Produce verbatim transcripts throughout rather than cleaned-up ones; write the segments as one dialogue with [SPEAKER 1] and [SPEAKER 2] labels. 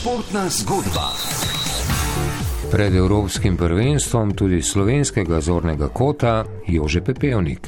[SPEAKER 1] Športna zgodba.
[SPEAKER 2] Pred evropskim prvenstvom tudi slovenskega zornega kota Jože Pepevnik.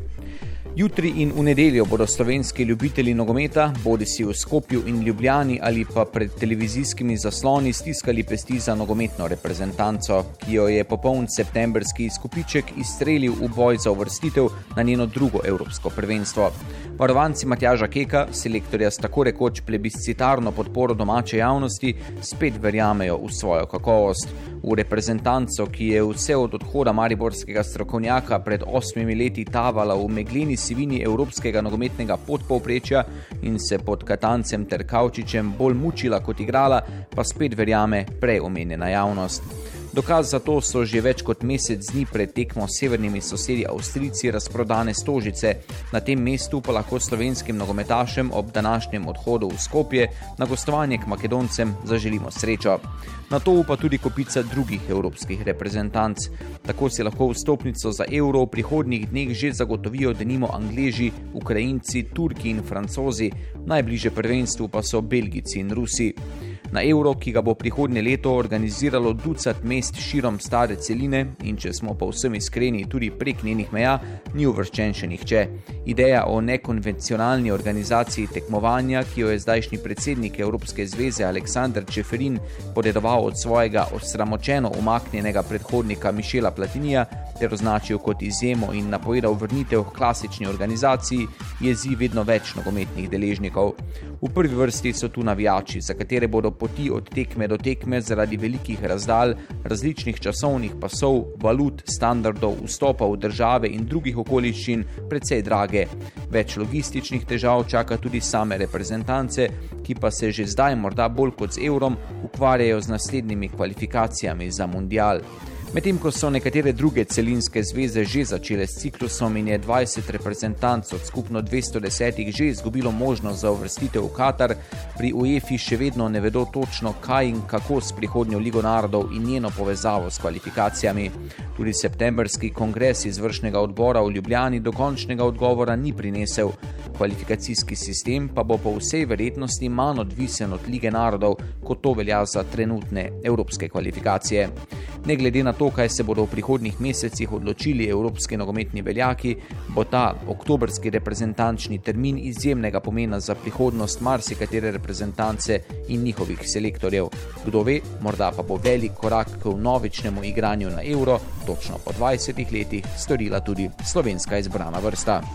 [SPEAKER 3] Jutri in v nedeljo bodo slovenski ljubitelji nogometa, bodisi v Skopju in Ljubljani ali pa pred televizijskimi zasloni, stiskali pesti za nogometno reprezentanco, ki jo je popoln septembrski izkupiček izstrelil v boj za uvrstitev na njeno drugo evropsko prvenstvo. Varovanci Matjaža Keka, selektorja s tako rekoč plebiscitarno podporo domače javnosti, spet verjamejo v svojo kakovost. V reprezentanco, ki je vse od odhoda mariborskega strokovnjaka pred osmimi leti tavala v megleni sivini evropskega nogometnega podpovprečja in se pod Katancem ter Kavčičem bolj mučila kot igrala, pa spet verjame prej omenjena javnost. Dokaz za to so že več kot mesec dni pred tekmo s severnimi sosedi Avstrijci razprodane stožice. Na tem mestu pa lahko slovenskim nogometašem ob današnjem odhodu v Skopje na gostovanje k Makedoncem zaželimo srečo. Na to pa tudi kopica drugih evropskih reprezentanc. Tako si lahko vstopnico za Euro v prihodnjih dneh že zagotovijo denimo Angleži, Ukrajinci, Turki in Francozi, najbliže prvenstvu pa so Belgijci in Rusi. Na Euro, ki ga bo prihodnje leto organiziralo ducat mest širom stare celine in če smo povsem iskreni tudi prek njenih meja, ni uvrščen še nihče. Ideja o nekonvencionalni organizaciji tekmovanja, ki jo je zdajšnji predsednik Evropske zveze Aleksander Čeferin podedoval od svojega osramočeno umaknjenega predhodnika Mišela Platinija ter označil kot izjemo in napovedal vrnitev k klasični organizaciji, jezi vedno več nogometnih deležnikov. V prvi vrsti so tu navijači, za katere bodo poti od tekme do tekme zaradi velikih razdalj, različnih časovnih pasov, valut, standardov, vstopa v države in drugih okoliščin precej drage. Več logističnih težav čaka tudi same reprezentance, ki pa se že zdaj morda bolj kot z Eurom ukvarjajo z naslednjimi kvalifikacijami za mundial. Medtem ko so nekatere druge celinske zveze že začele s ciklusom in je dvajset reprezentanc od skupno dvesto desetih že izgubilo možnost za uvrstitev v Katar, pri UEFA še vedno ne vedo točno, kaj in kako s prihodnjo Ligo narodov in njeno povezavo s kvalifikacijami. Tudi septembrski kongres izvršnega odbora v Ljubljani dokončnega odgovora ni prinesel. Kvalifikacijski sistem pa bo po vsej verjetnosti manj odvisen od Lige narodov, kot to velja za trenutne evropske kvalifikacije. Ne glede na to, kaj se bodo v prihodnjih mesecih odločili evropski nogometni veljaki, bo ta oktobrski reprezentančni termin izjemnega pomena za prihodnost marsikatere reprezentance in njihovih selektorjev. Kdo ve, morda pa bo velik korak k vnovičnemu igranju na Euro, točno po dvajsetih letih, storila tudi slovenska izbrana vrsta.